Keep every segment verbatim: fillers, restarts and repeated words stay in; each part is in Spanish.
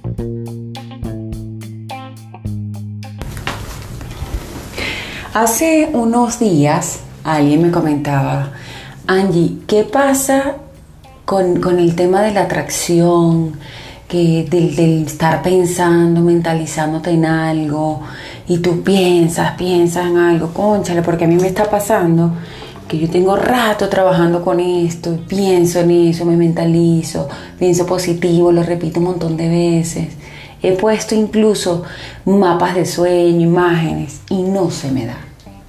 Hace unos días alguien me comentaba: Angie, ¿qué pasa con, con el tema de la atracción, que del, del estar pensando, mentalizándote en algo, y tú piensas, piensas en algo? Cónchale, porque a mí me está pasando que yo tengo rato trabajando con esto, y pienso en eso, me mentalizo, pienso positivo, lo repito un montón de veces. He puesto incluso mapas de sueño, imágenes, y no se me da.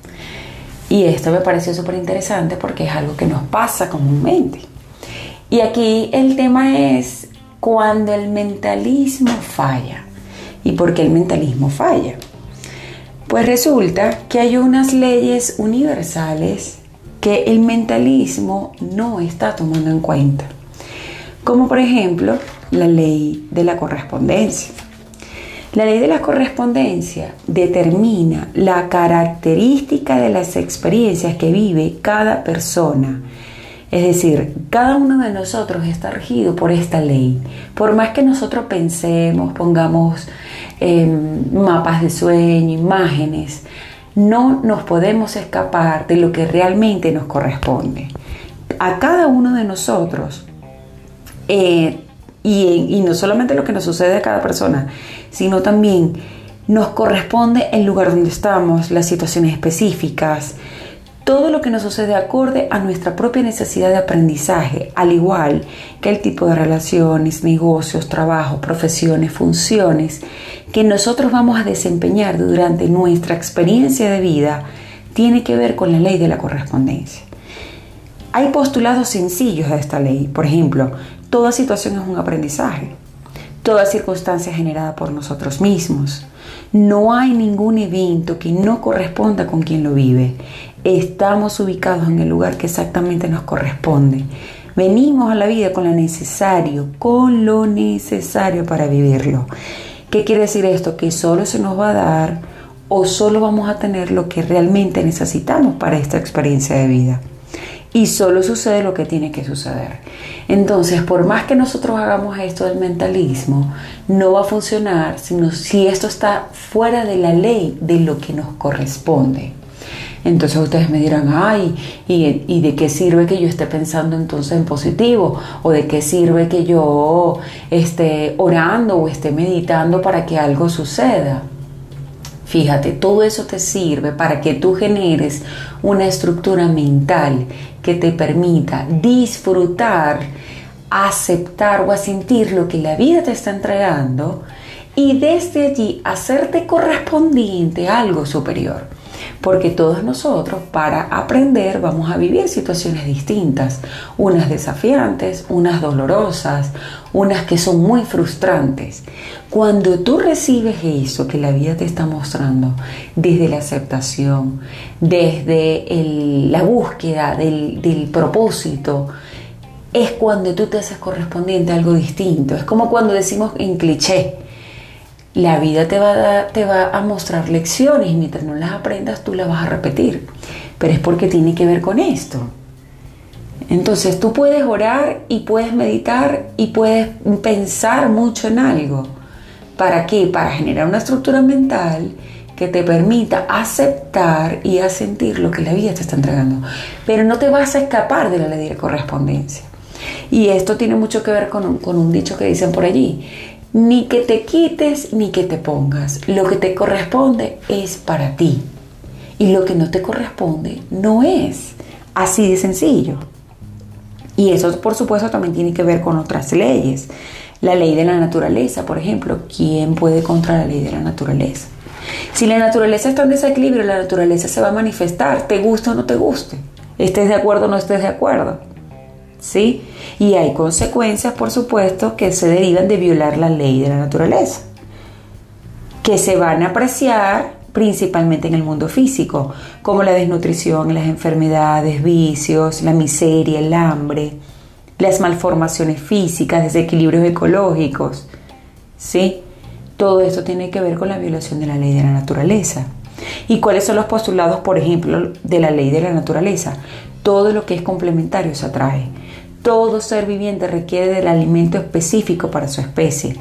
Y esto me pareció súper interesante porque es algo que nos pasa comúnmente. Y aquí el tema es cuando el mentalismo falla. ¿Y por qué el mentalismo falla? Pues resulta que hay unas leyes universales que el mentalismo no está tomando en cuenta. Como por ejemplo, la ley de la correspondencia. La ley de la correspondencia determina la característica de las experiencias que vive cada persona. Es decir, cada uno de nosotros está regido por esta ley. Por más que nosotros pensemos, pongamos eh, mapas de sueño, imágenes, no nos podemos escapar de lo que realmente nos corresponde. A cada uno de nosotros, eh, y, y no solamente lo que nos sucede a cada persona, sino también nos corresponde el lugar donde estamos, las situaciones específicas, todo lo que nos sucede acorde a nuestra propia necesidad de aprendizaje, al igual que el tipo de relaciones, negocios, trabajo, profesiones, funciones que nosotros vamos a desempeñar durante nuestra experiencia de vida, tiene que ver con la ley de la correspondencia. Hay postulados sencillos de esta ley. Por ejemplo, toda situación es un aprendizaje. Toda circunstancia generada por nosotros mismos. No hay ningún evento que no corresponda con quien lo vive. Estamos ubicados en el lugar que exactamente nos corresponde. Venimos a la vida con lo necesario, con lo necesario para vivirlo. ¿Qué quiere decir esto? Que solo se nos va a dar o solo vamos a tener lo que realmente necesitamos para esta experiencia de vida. Y solo sucede lo que tiene que suceder. Entonces, por más que nosotros hagamos esto del mentalismo, no va a funcionar sino si esto está fuera de la ley de lo que nos corresponde. Entonces ustedes me dirán: ay, ¿y, ¿y de qué sirve que yo esté pensando entonces en positivo? ¿O de qué sirve que yo esté orando o esté meditando para que algo suceda? Fíjate, todo eso te sirve para que tú generes una estructura mental que te permita disfrutar, aceptar o a sentir lo que la vida te está entregando y desde allí hacerte correspondiente a algo superior. Porque todos nosotros, para aprender, vamos a vivir situaciones distintas, unas desafiantes, unas dolorosas, unas que son muy frustrantes. Cuando tú recibes eso que la vida te está mostrando, desde la aceptación, desde el, la búsqueda del, del propósito, es cuando tú te haces correspondiente a algo distinto. Es como cuando decimos en cliché: la vida te va, a dar, te va a mostrar lecciones y mientras no las aprendas tú las vas a repetir. Pero es porque tiene que ver con esto. Entonces tú puedes orar y puedes meditar y puedes pensar mucho en algo. ¿Para qué? Para generar una estructura mental que te permita aceptar y a sentir lo que la vida te está entregando. Pero no te vas a escapar de la ley de correspondencia. Y esto tiene mucho que ver con un, con un dicho que dicen por allí: ni que te quites ni que te pongas. Lo que te corresponde es para ti. Y lo que no te corresponde no es. Así de sencillo. Y eso, por supuesto, también tiene que ver con otras leyes. La ley de la naturaleza, por ejemplo. ¿Quién puede contra la ley de la naturaleza? Si la naturaleza está en desequilibrio, la naturaleza se va a manifestar, te guste o no te guste. Estés de acuerdo o no estés de acuerdo. ¿Sí? Y hay consecuencias, por supuesto, que se derivan de violar la ley de la naturaleza, que se van a apreciar principalmente en el mundo físico, como la desnutrición, las enfermedades, vicios, la miseria, el hambre, las malformaciones físicas, desequilibrios ecológicos. ¿Sí? Todo esto tiene que ver con la violación de la ley de la naturaleza. ¿Y cuáles son los postulados, por ejemplo, de la ley de la naturaleza? Todo lo que es complementario se atrae. Todo ser viviente requiere del alimento específico para su especie.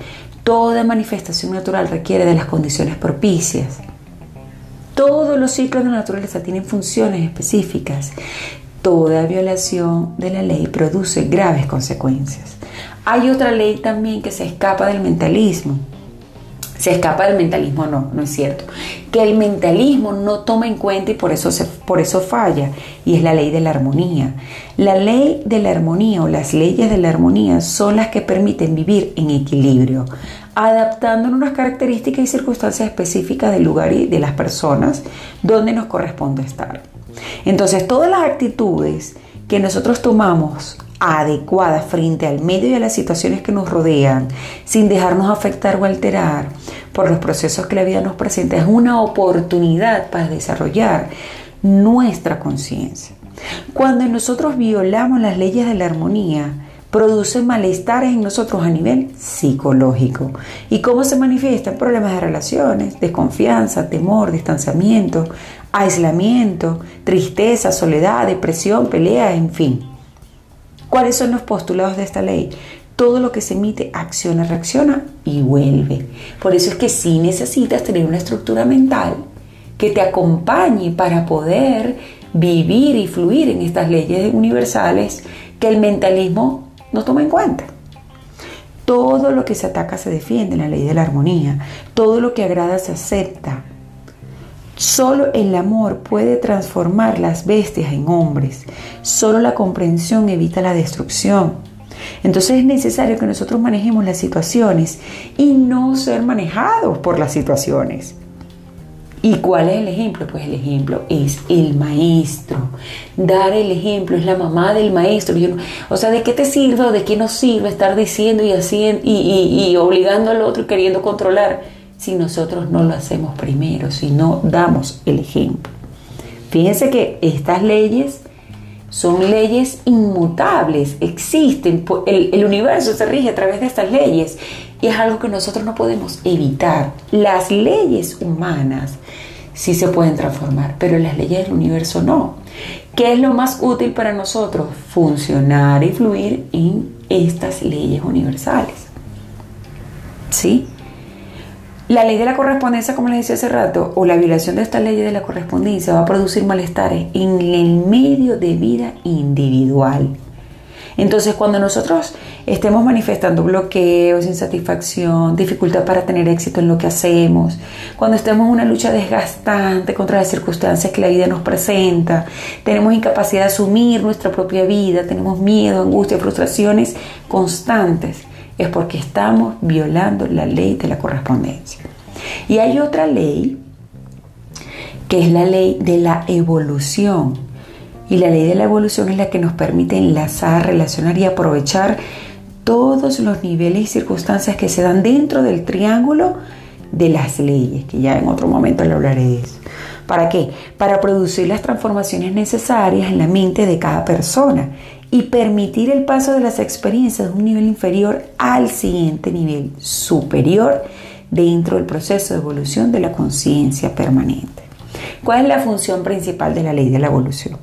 Toda manifestación natural requiere de las condiciones propicias. Todos los ciclos de la naturaleza tienen funciones específicas. Toda violación de la ley produce graves consecuencias. Hay otra ley también que se escapa del mentalismo. Se escapa del mentalismo, no, no es cierto. Que el mentalismo no toma en cuenta y por eso, se, por eso falla. Y es la ley de la armonía. La ley de la armonía o las leyes de la armonía son las que permiten vivir en equilibrio, adaptándonos a las características y circunstancias específicas del lugar y de las personas donde nos corresponde estar. Entonces, todas las actitudes que nosotros tomamos adecuadas frente al medio y a las situaciones que nos rodean, sin dejarnos afectar o alterar por los procesos que la vida nos presenta, es una oportunidad para desarrollar nuestra conciencia. Cuando nosotros violamos las leyes de la armonía, produce malestares en nosotros a nivel psicológico. ¿Y cómo se manifiestan? Problemas de relaciones, desconfianza, temor, distanciamiento, aislamiento, tristeza, soledad, depresión, pelea, en fin. ¿Cuáles son los postulados de esta ley? Todo lo que se emite acciona, reacciona y vuelve. Por eso es que sí necesitas tener una estructura mental que te acompañe para poder vivir y fluir en estas leyes universales que el mentalismo no toma en cuenta. Todo lo que se ataca se defiende en la ley de la armonía. Todo lo que agrada se acepta. Solo el amor puede transformar las bestias en hombres. Solo la comprensión evita la destrucción. Entonces es necesario que nosotros manejemos las situaciones y no ser manejados por las situaciones. ¿Y cuál es el ejemplo? Pues el ejemplo es el maestro. Dar el ejemplo es la mamá del maestro. Yo no, o sea, ¿de qué te sirve o de qué nos sirve estar diciendo y haciendo y, y, y obligando al otro y queriendo controlar si nosotros no lo hacemos primero, si no damos el ejemplo? Fíjense que estas leyes son leyes inmutables, existen, el, el universo se rige a través de estas leyes y es algo que nosotros no podemos evitar. Las leyes humanas sí se pueden transformar, pero las leyes del universo no. ¿Qué es lo más útil para nosotros? Funcionar y fluir en estas leyes universales. ¿Sí? La ley de la correspondencia, como les decía hace rato, o la violación de esta ley de la correspondencia va a producir malestares en el medio de vida individual. Entonces, cuando nosotros estemos manifestando bloqueos, insatisfacción, dificultad para tener éxito en lo que hacemos, cuando estemos en una lucha desgastante contra las circunstancias que la vida nos presenta, tenemos incapacidad de asumir nuestra propia vida, tenemos miedo, angustia, frustraciones constantes, es porque estamos violando la ley de la correspondencia. Y hay otra ley, que es la ley de la evolución. Y la ley de la evolución es la que nos permite enlazar, relacionar y aprovechar todos los niveles y circunstancias que se dan dentro del triángulo de las leyes, que ya en otro momento le hablaré de eso. ¿Para qué? Para producir las transformaciones necesarias en la mente de cada persona y permitir el paso de las experiencias de un nivel inferior al siguiente nivel superior dentro del proceso de evolución de la conciencia permanente. ¿Cuál es la función principal de la ley de la evolución?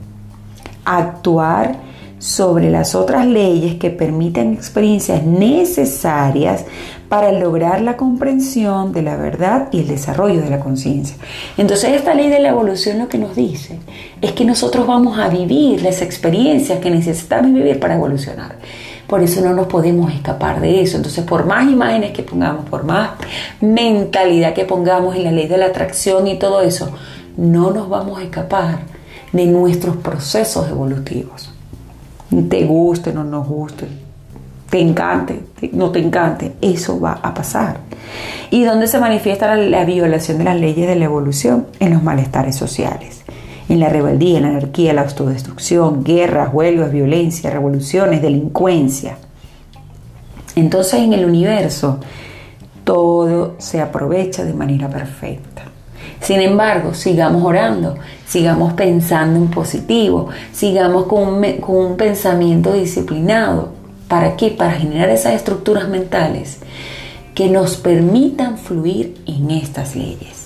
Actuar sobre las otras leyes que permitan experiencias necesarias para lograr la comprensión de la verdad y el desarrollo de la conciencia. Entonces, esta ley de la evolución lo que nos dice es que nosotros vamos a vivir las experiencias que necesitamos vivir para evolucionar. Por eso no nos podemos escapar de eso. Entonces, por más imágenes que pongamos, por más mentalidad que pongamos en la ley de la atracción y todo eso, no nos vamos a escapar de nuestros procesos evolutivos. Te guste o no nos guste, te encante, no te encante, eso va a pasar. ¿Y dónde se manifiesta la, la violación de las leyes de la evolución? En los malestares sociales, en la rebeldía, en la anarquía, la autodestrucción, guerras, huelgas, violencia, revoluciones, delincuencia. Entonces, en el universo todo se aprovecha de manera perfecta. Sin embargo, sigamos orando, sigamos pensando en positivo, sigamos con un, con un pensamiento disciplinado. ¿Para qué? Para generar esas estructuras mentales que nos permitan fluir en estas leyes.